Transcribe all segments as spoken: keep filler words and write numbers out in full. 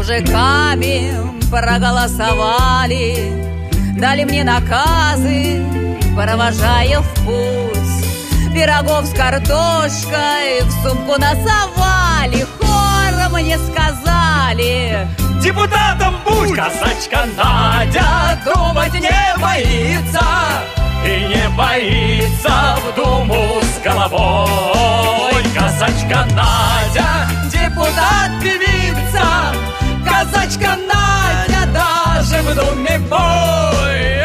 мужиками проголосовали, дали мне наказы, провожая в путь. Пирогов с картошкой в сумку насовали, хором мне сказали: депутатом будь! Казачка Надя думать не боится, и не боится в Думу с головой. Казачка Надя, депутат-певица, казачка Надя даже в Думе бой.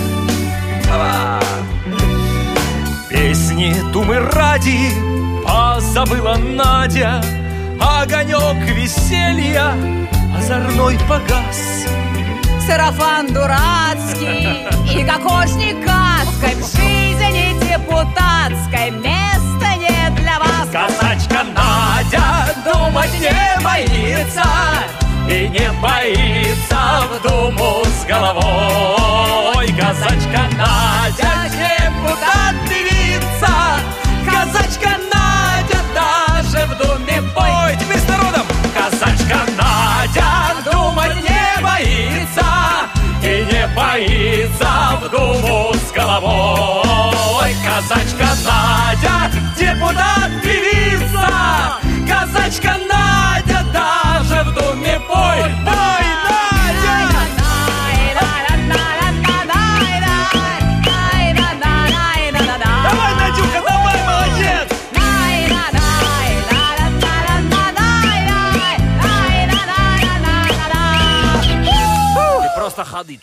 Песни Думы ради позабыла Надя, огонек веселья озорной погас. Сарафан дурацкий и кокошник адской, в жизни депутатской места нет для вас. Казачка Надя думать не боится, и не боится в Думу с головой. Казачка Надя, депутат-певица, казачка Надя даже в Думе бой. Теперь с народом. Казачка Надя думать не боится, и не боится в Думу с головой. Казачка Надя, депутат-певица, казачка Надя